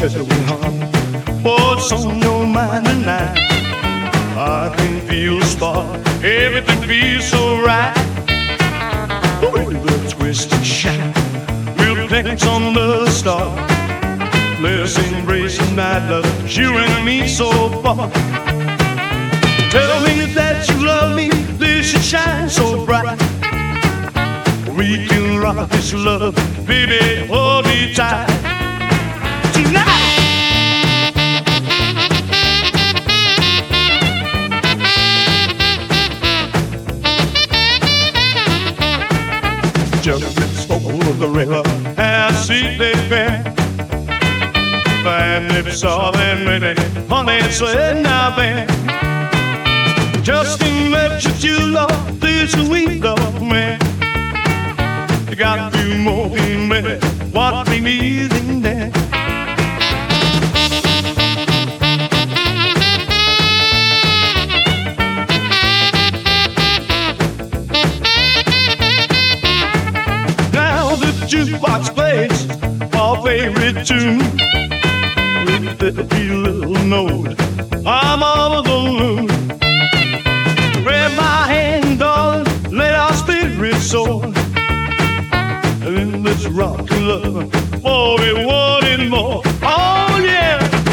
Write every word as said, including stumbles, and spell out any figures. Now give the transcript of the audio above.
tell me, hon, what's on your mind tonight? I can feel the spark, everything feels so right. With the twist and shout, we'll flex on the star. Let's embrace the night, love, you and me so far. Tell me that you love me, this should shine so bright. We can rock this love, baby, hold me tight. Tonight. Just over the river, I see they bear. And if so, then maybe, honey, say now, babe. Just imagine you love this sweet love, man. You got to do more than me, what we need in there. Now the jukebox plays our favorite tune. With every little note, I'm all alone. Grab my hand, darling, let our spirits soar. And let's rock and love, for we want it more. Oh yeah.